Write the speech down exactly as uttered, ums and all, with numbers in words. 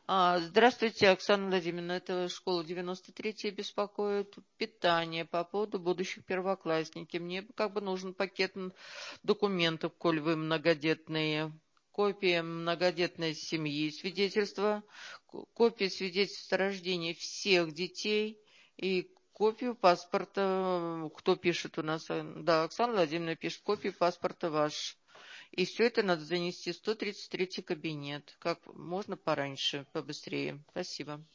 А, Здравствуйте, Оксана Владимировна. Это школа девяносто третья беспокоит. Питание по поводу будущих первоклассники. Мне как бы нужен пакет м, документов, коль вы многодетные. Копия многодетной семьи, свидетельство, ко- копия свидетельства о рождении всех детей и копию паспорта. Кто пишет у нас? э, Да, Оксана Владимировна пишет копию паспорта ваш. И все это надо занести в сто тридцать третий кабинет. Как можно пораньше, побыстрее. Спасибо.